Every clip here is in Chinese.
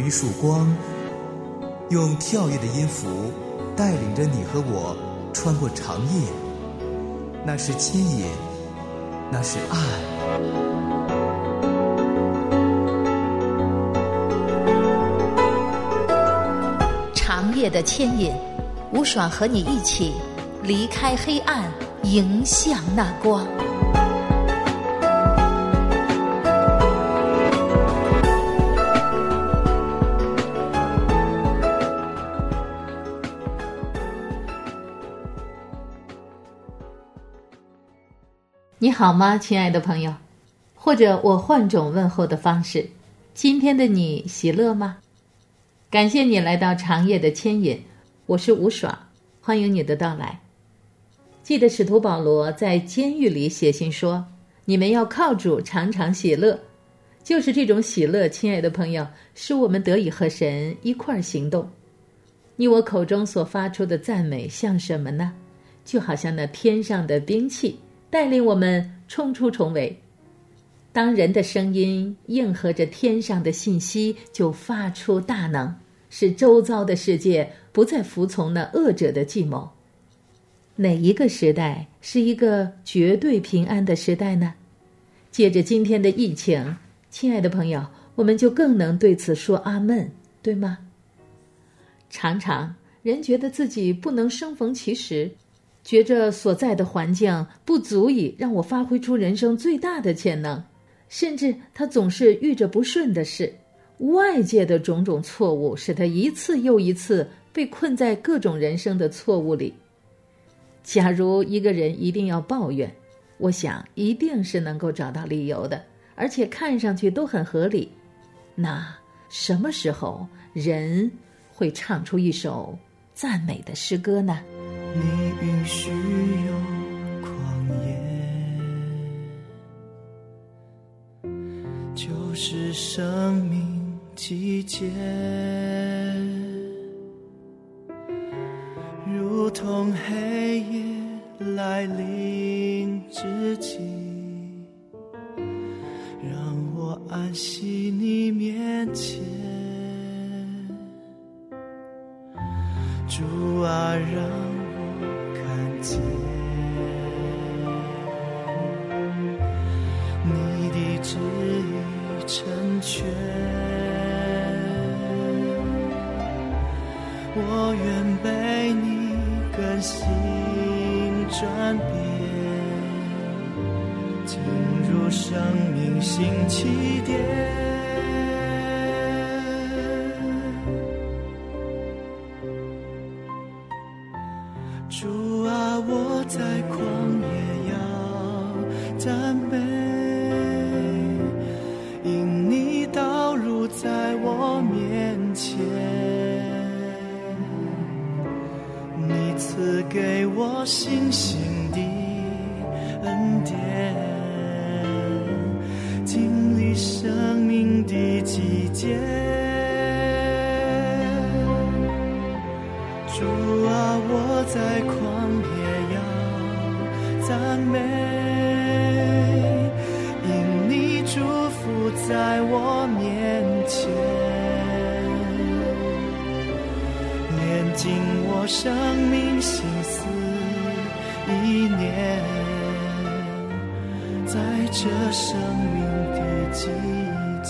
一束光，用跳跃的音符带领着你和我穿过长夜。那是牵引，那是爱。 长夜的牵引，吴爽和你一起离开黑暗，迎向那光。你好吗，亲爱的朋友？或者我换种问候的方式，今天的你喜乐吗？感谢你来到长夜的牵引，我是吴爽，欢迎你的到来。记得使徒保罗在监狱里写信说，你们要靠主常常喜乐。就是这种喜乐，亲爱的朋友，使我们得以和神一块行动。你我口中所发出的赞美像什么呢？就好像那天上的兵器，带领我们冲出重围。当人的声音应和着天上的信息，就发出大能，使周遭的世界不再服从那恶者的计谋。哪一个时代是一个绝对平安的时代呢？借着今天的疫情，亲爱的朋友，我们就更能对此说阿们，对吗？常常人觉得自己不能生逢其时，觉着所在的环境不足以让我发挥出人生最大的潜能，甚至他总是遇着不顺的事，外界的种种错误使他一次又一次被困在各种人生的错误里。假如一个人一定要抱怨，我想一定是能够找到理由的，而且看上去都很合理。那什么时候人会唱出一首赞美的诗歌呢？ 你允许有旷野，就是生命季节，如同黑夜来临之际，让我安息你面前。主啊，让看见你的旨意成全，我愿被你更新转变，进入生命新起点。主啊，我在旷野要赞美，因你道路在我面前，你赐给我信心的恩典，经历生命的季节。主啊，我在旷野要赞美，因你祝福在我面前，炼净我生命心思意念，在这生命的季节。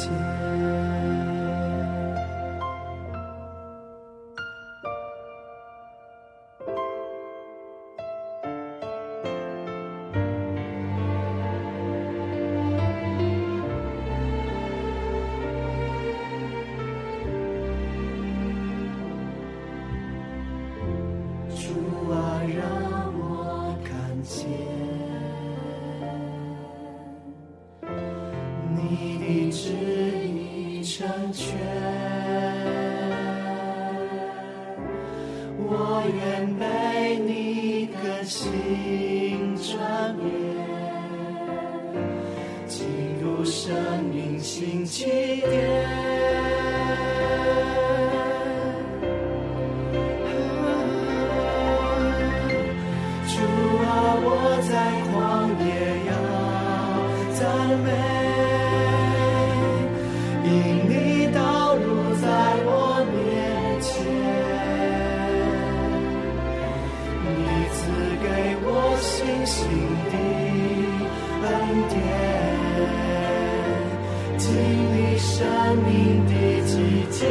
我愿被你更新转变，进入生命新起点。主啊，我在旷野要赞美，因你道路在生命的季节。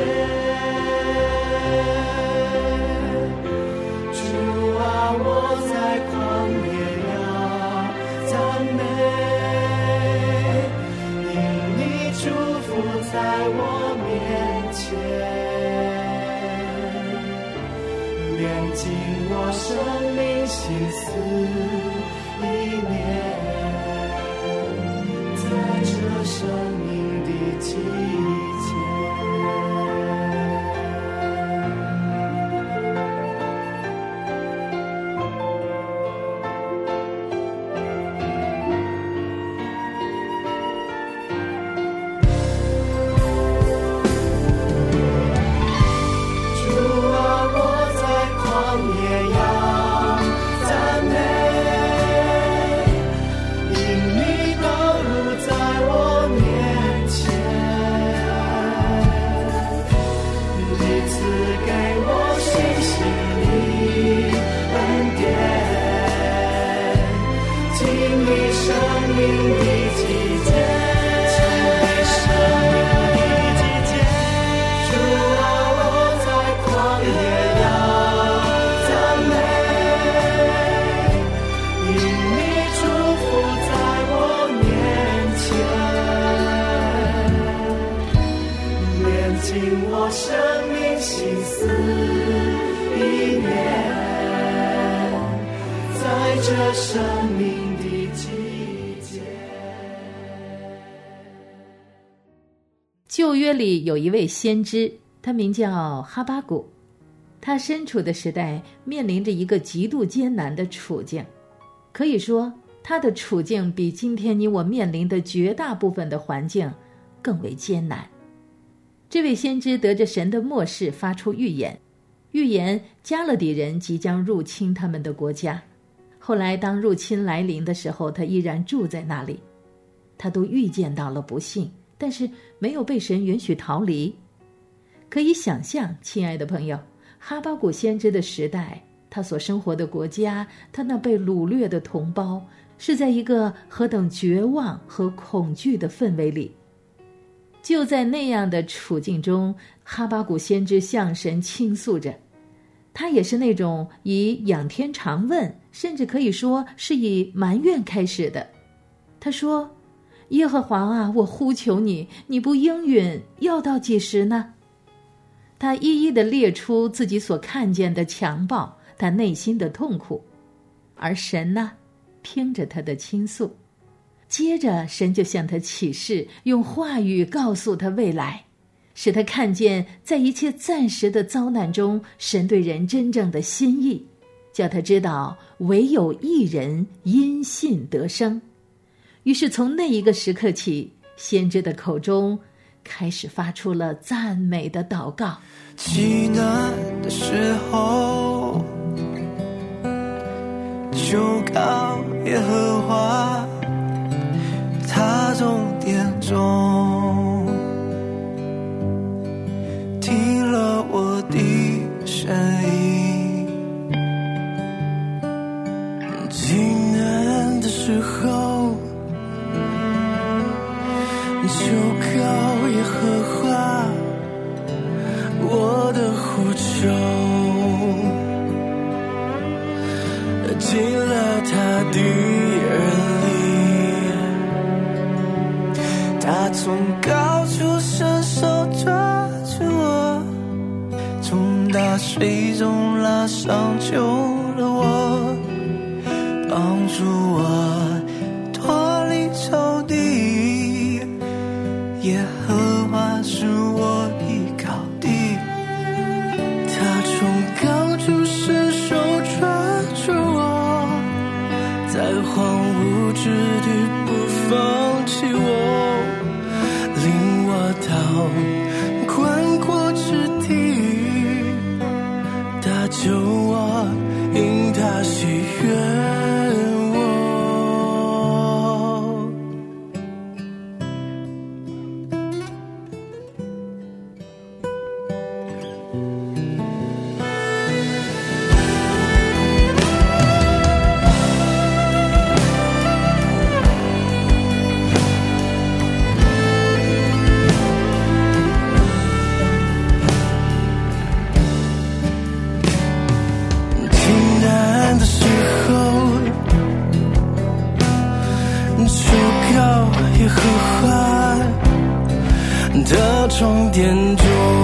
主啊，我在旷野要赞美，因你祝福在我面前，炼净我生命心思意念，在这生命的季节。我生命心思意念，在这生命的季节。 旧约里有一位先知，他名叫哈巴谷。他身处的时代面临着一个极度艰难的处境，可以说他的处境比今天你我面临的绝大部分的环境更为艰难。这位先知得着神的默示，发出预言，预言加勒底人即将入侵他们的国家。后来当入侵来临的时候，他依然住在那里。他都预见到了不幸，但是没有被神允许逃离。可以想象，亲爱的朋友，哈巴谷先知的时代，他所生活的国家，他那被掳掠的同胞，是在一个何等绝望和恐惧的氛围里。就在那样的处境中，哈巴谷先知向神倾诉着，他也是那种以仰天长问，甚至可以说是以埋怨开始的。他说，耶和华啊，我呼求你，你不应允，要到几时呢？他一一地列出自己所看见的强暴，他内心的痛苦，而神呢，听着他的倾诉。接着神就向他启示，用话语告诉他未来，使他看见在一切暂时的遭难中，神对人真正的心意，叫他知道唯有一人因信得生。于是从那一个时刻起，先知的口中开始发出了赞美的祷告。 极难的时候，就靠耶和华，他从殿中听了我的声音。极难的时候，就靠耶和华，我的呼求进了他的耳里，他从高处伸手抓住我，从大水中拉上救了我，帮助我脱离仇敌，耶和华是我依靠的，他从高处伸手抓住我，在荒芜之地不放弃我，领我到宽阔之地，他救我，因他喜悦就高也和缓的终点中，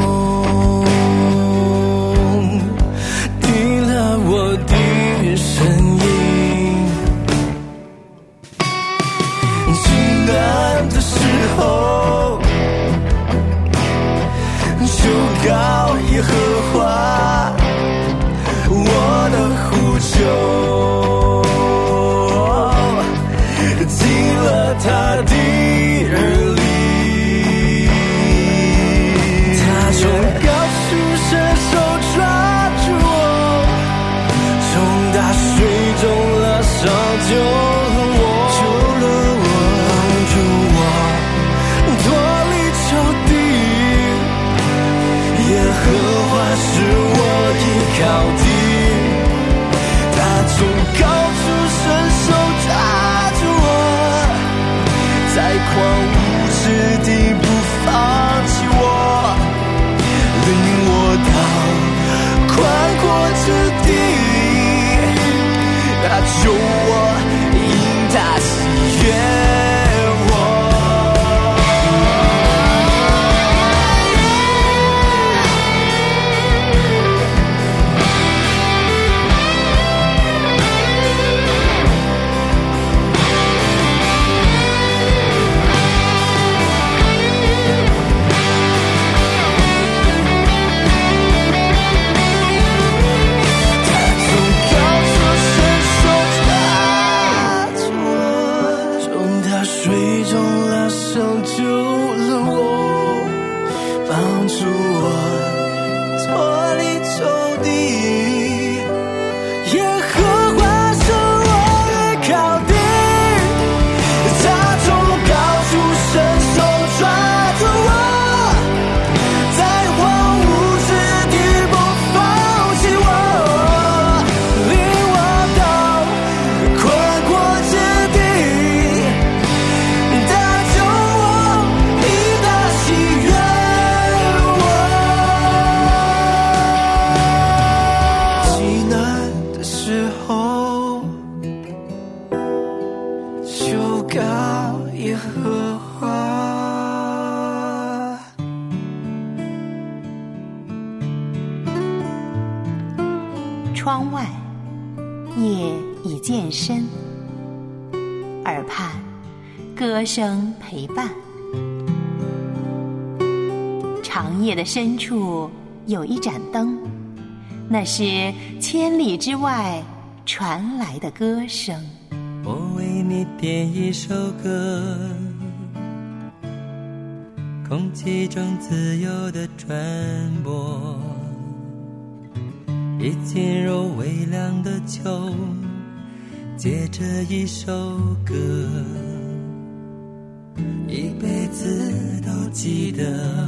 听了我的声音。极难的时候，就高也和缓我的呼求，进了他的耳里。他从高处伸手抓住我，从大水中拉上救了我，帮助我脱离仇敌。耶和华是我依靠的，他从高处伸手抓住我，在荒芜之地不放弃我，领我到宽阔之地，他救我，因他喜悦窗外夜已渐深，耳畔歌声陪伴。长夜的深处有一盏灯，那是千里之外传来的歌声。 我为你点一首歌，空气中自由地传播，一进入微凉的秋，借着一首歌，一辈子都记得。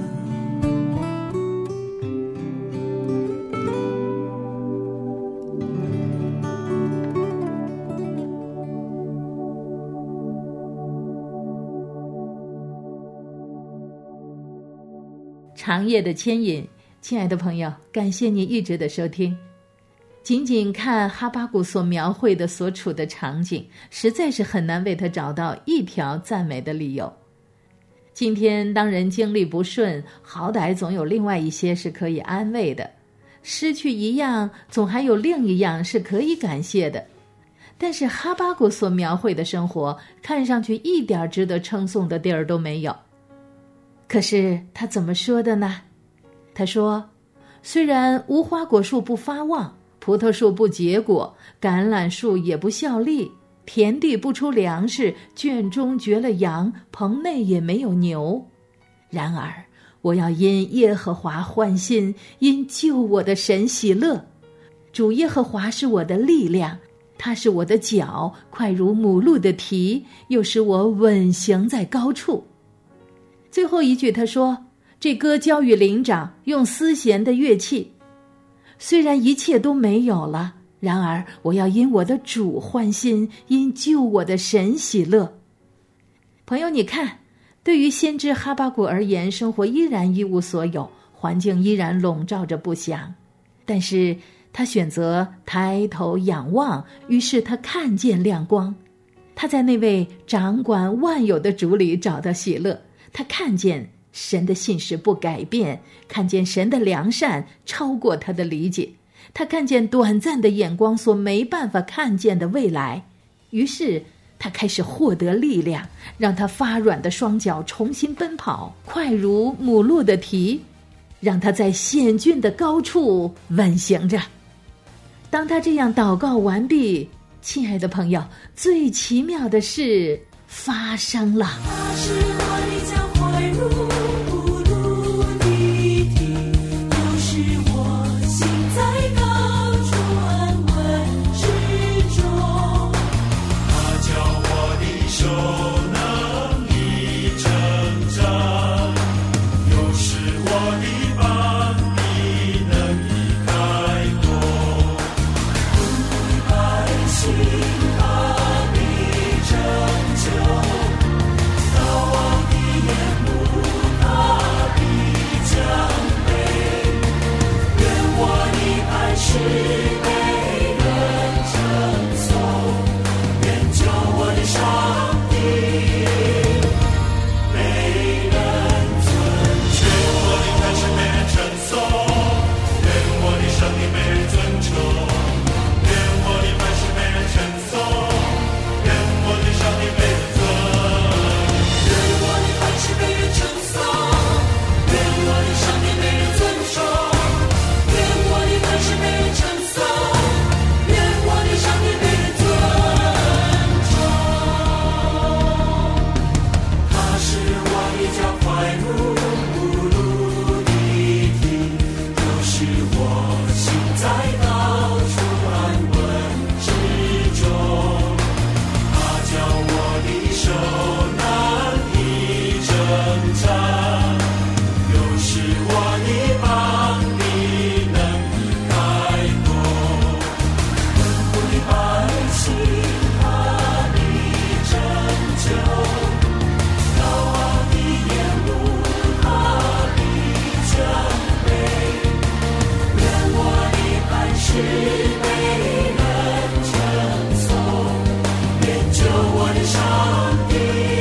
长夜的牵引，亲爱的朋友，感谢你一直的收听。仅仅看哈巴谷所描绘的所处的场景，实在是很难为他找到一条赞美的理由。今天当人经历不顺，好歹总有另外一些是可以安慰的，失去一样总还有另一样是可以感谢的。但是哈巴谷所描绘的生活看上去一点值得称颂的地儿都没有。可是他怎么说的呢？他说，虽然无花果树不发旺，葡萄树不结果，橄榄树也不效力，田地不出粮食，圈中绝了羊，棚内也没有牛，然而我要因耶和华欢心，因救我的神喜乐。主耶和华是我的力量，他是我的脚，快如母鹿的蹄，又使我稳行在高处。最后一句他说，这歌交与灵长，用丝弦的乐器。虽然一切都没有了，然而我要因我的主欢心，因救我的神喜乐。朋友，你看，对于先知哈巴谷而言，生活依然一无所有，环境依然笼罩着不祥，但是他选择抬头仰望，于是他看见亮光。 他在那位掌管万有的主里找到喜乐，他看见神的信实不改变，看见神的良善超过他的理解，他看见短暂的眼光所没办法看见的未来，于是他开始获得力量，让他发软的双脚重新奔跑，快如母鹿的蹄，让他在险峻的高处稳行着。当他这样祷告完毕，亲爱的朋友，最奇妙的事发生了。 他是我的脚快如母鹿的蹄，又是我行在高处安稳之中。 他叫我的手能力成长，又是我的膀臂能力开拓。百姓他必拯救，高傲的眼目他必降卑。愿我的磐石被人称颂，愿救我的上帝被人尊崇。愿我的磐石被人称颂，愿我的上帝被人尊崇。愿我的磐石被人称颂，愿我的上帝被人尊。 愿我的磐石被人称颂，愿我的上帝被人尊崇。愿我的磐石被人称颂，愿我的上帝被人尊崇。 他是我的脚快如母鹿的蹄，又是我行在高处安稳之中。他叫我的手难以挣扎，又是我的膀臂能以开拓。我的百姓他必拯救，高傲的眼目他必降卑。愿我的磐石被人称颂，愿救我的上帝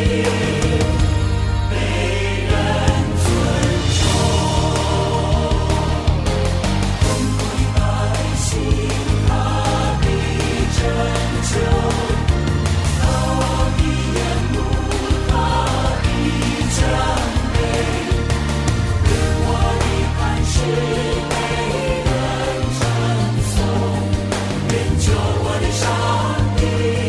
被人尊崇。我的百姓他必拯救，高傲的眼目他必降卑。愿我的磐石被人称颂，愿救我的上帝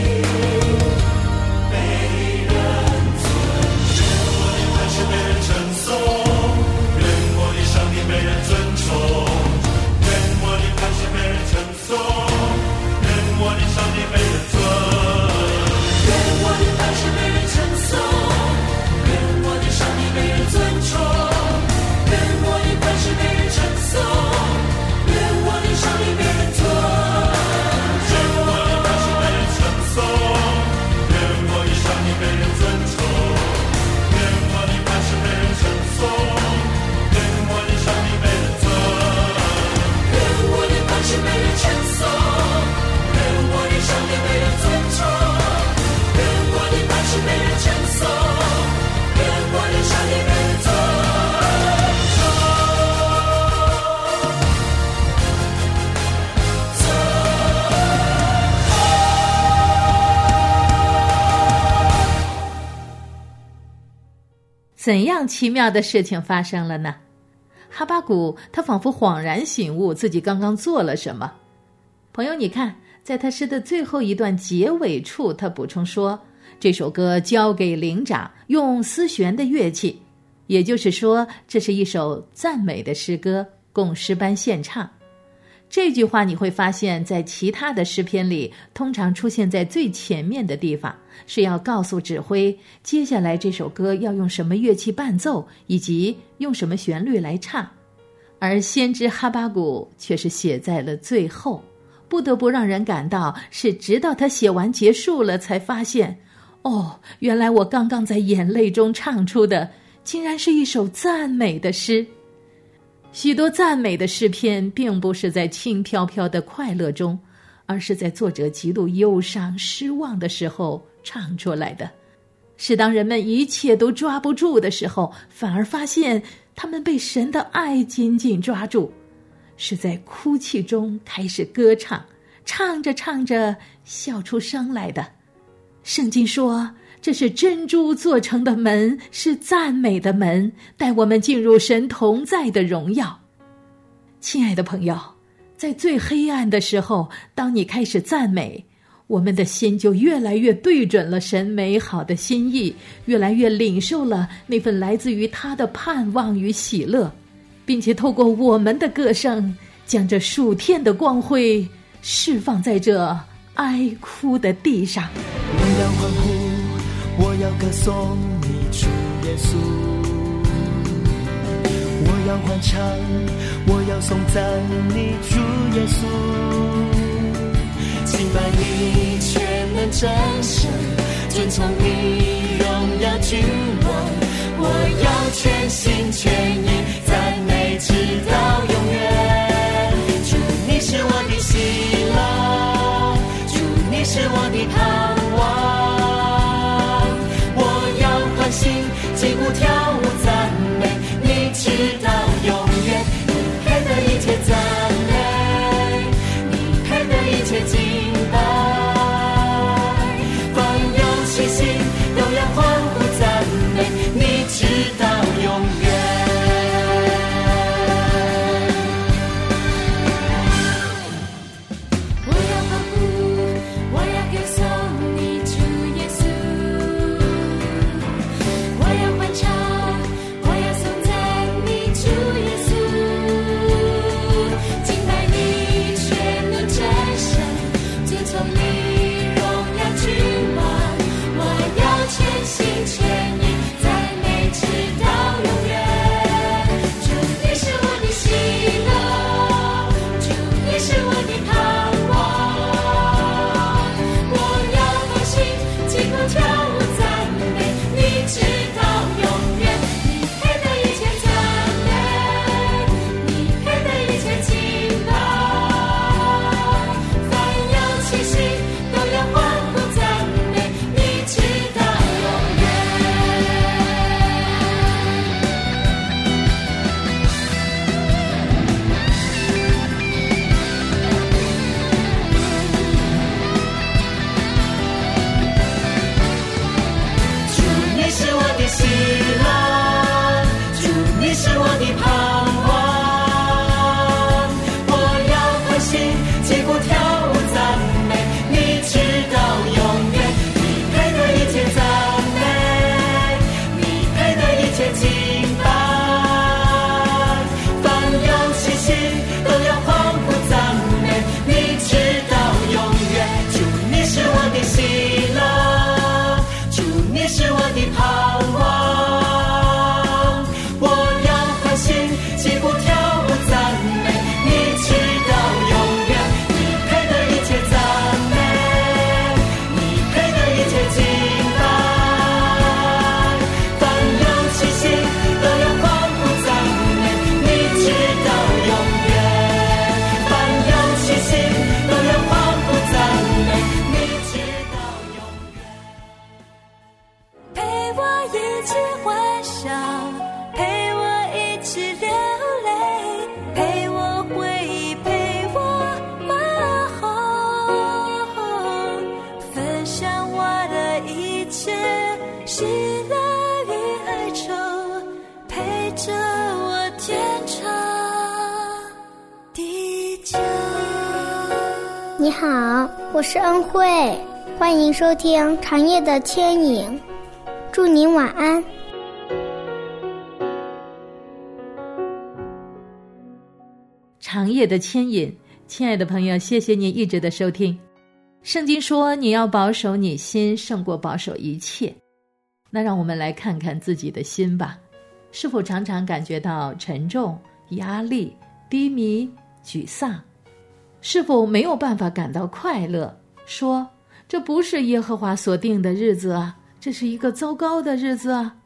被人尊崇。我的磐石被人称颂，愿我的上帝被人尊崇。愿我的磐石被人称颂，愿我的上帝被人尊。 愿我的磐石被人称颂，愿我的上帝被人尊崇。愿我的磐石被人称颂，愿我的上帝被人尊崇。 愿我的磐石被人称颂，愿我的上帝被人尊崇。愿我的磐石被人称颂，愿我的上帝被人尊。 愿我的磐石被人称颂，愿我的上帝被人尊崇。愿我的磐石被人称颂，愿我的上帝被人尊崇。 怎样奇妙的事情发生了呢？哈巴谷他仿佛恍然醒悟自己刚刚做了什么。朋友，你看，在他诗的最后一段结尾处，他补充说，这首歌交给灵长，用丝弦的乐器，也就是说，这是一首赞美的诗歌，供诗班献唱。这句话你会发现在其他的诗篇里通常出现在最前面的地方，是要告诉指挥接下来这首歌要用什么乐器伴奏，以及用什么旋律来唱。而先知哈巴谷却是写在了最后，不得不让人感到是直到他写完结束了才发现，哦，原来我刚刚在眼泪中唱出的竟然是一首赞美的诗。许多赞美的诗篇并不是在轻飘飘的快乐中， 而是在作者极度忧伤失望的时候唱出来的。是当人们一切都抓不住的时候，反而发现他们被神的爱紧紧抓住，是在哭泣中开始歌唱，唱着唱着笑出声来的。圣经说，这是珍珠做成的门，是赞美的门，带我们进入神同在的荣耀。亲爱的朋友，在最黑暗的时候，当你开始赞美，我们的心就越来越对准了神美好的心意，越来越领受了那份来自于他的盼望与喜乐，并且透过我们的歌声，将这数天的光辉释放在这哀哭的地上。 我要欢呼，我要歌颂你主耶稣，我要欢唱，我要颂赞你主耶稣。敬拜你全能真神，尊崇你荣耀君王，我要全心全意赞美直到永远。主你是我的喜乐，主你是我的盼望，我要欢欣击鼓跳舞赞美你直到永远。你配的一切赞美，你配的一切敬拜，凡有气息都要欢呼赞美你直到永远。我要欢呼，我要歌颂你主耶稣，我要欢唱，我要颂赞你主耶稣。敬拜你全能真神，尊崇你荣耀君王，我要全心全意赞美直到永远。主你是我的喜乐，主你是我的盼望，我要欢欣击鼓跳舞赞美你直到永远。你配的一切赞美，你配的一切敬拜，凡有气息都要欢呼赞美你直到永远。主你是我的喜乐，主你是我的盼望，我要欢欣击鼓跳舞赞美你直到永远。你配的一切赞美，你配的一切敬拜，凡有气息都要欢呼赞美你直到永远。主你是我的喜乐，主你是我的盼望，我要欢欣击鼓跳舞赞美你直到永远。你配的一切赞美，你配的一切敬拜，凡有气息都要欢呼赞美你直到永远，凡有气息都要欢呼赞美你直到永远。 陪我一起欢笑，陪我一起流泪，陪我回忆，陪我骂吼，分享我的一切喜乐与哀愁，陪着我天长地久。 你好，我是恩惠，欢迎收听长夜的牵引，祝您晚安。 长夜的牵引，亲爱的朋友，谢谢你一直的收听。圣经说你要保守你心胜过保守一切，那让我们来看看自己的心吧，是否常常感觉到沉重、压力、低迷、沮丧？是否没有办法感到快乐，说这不是耶和华所定的日子啊，这是一个糟糕的日子啊？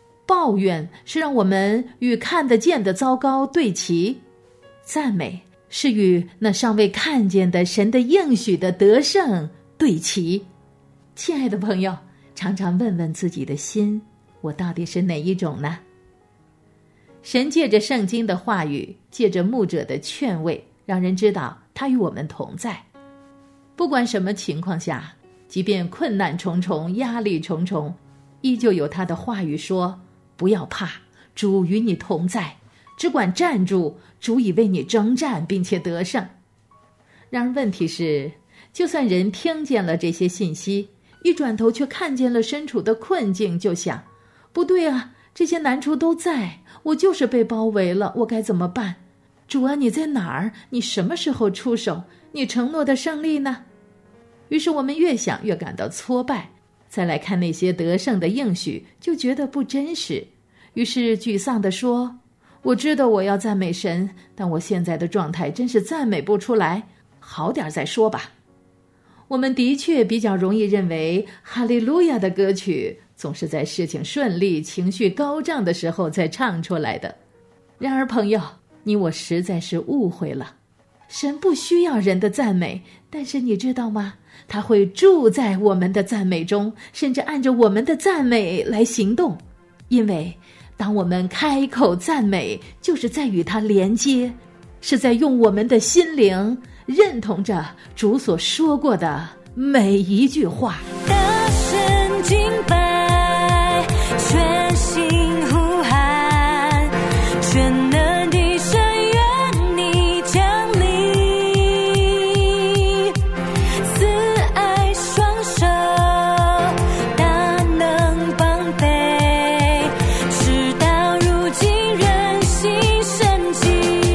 抱怨是让我们与看得见的糟糕对齐，赞美是与那尚未看见的神的应许的得胜对齐。亲爱的朋友，常常问问自己的心，我到底是哪一种呢？神借着圣经的话语，借着牧者的劝慰，让人知道他与我们同在。不管什么情况下，即便困难重重，压力重重，依旧有他的话语说，不要怕，主与你同在，只管站住，主已为你征战并且得胜。然而问题是，就算人听见了这些信息，一转头却看见了身处的困境，就想，不对啊，这些难处都在，我就是被包围了，我该怎么办？主啊，你在哪儿？你什么时候出手？你承诺的胜利呢？于是我们越想越感到挫败，再来看那些得胜的应许，就觉得不真实，于是沮丧地说，我知道我要赞美神，但我现在的状态真是赞美不出来，好点再说吧。我们的确比较容易认为哈利路亚的歌曲总是在事情顺利、情绪高涨的时候才唱出来的。然而朋友，你我实在是误会了，神不需要人的赞美，但是你知道吗？他会住在我们的赞美中，甚至按着我们的赞美来行动。因为当我们开口赞美，就是在与他连接，是在用我们的心灵认同着主所说过的每一句话。 大声敬拜，全心呼喊，全能的神愿你降临，慈爱双手，大能帮背，直到如今人心神迹。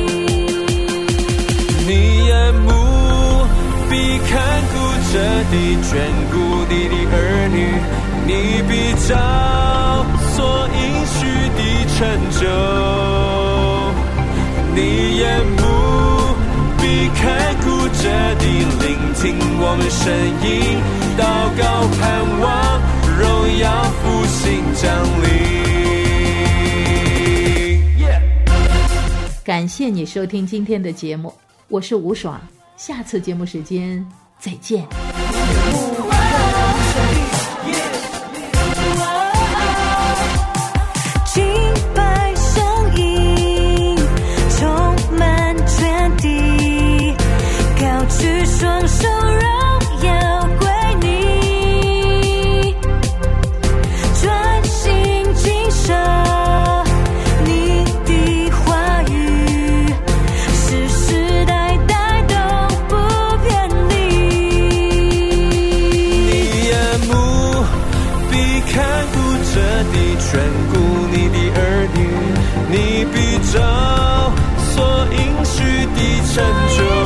你眼目必看顾着地，眷顾你的儿女，你必照所应许的成就。你眼目必看顾着地，聆听我们声音，祷告盼望，荣耀复兴降临。 感谢你收听今天的节目，我是吴爽，下次节目时间再见。 敬拜声音充满全地，高举双手荣耀归你，专心谨守你的话语，世世代代都不偏离。 你眼目必看顾着地，眷顾你的儿女，你必照所应许的成就。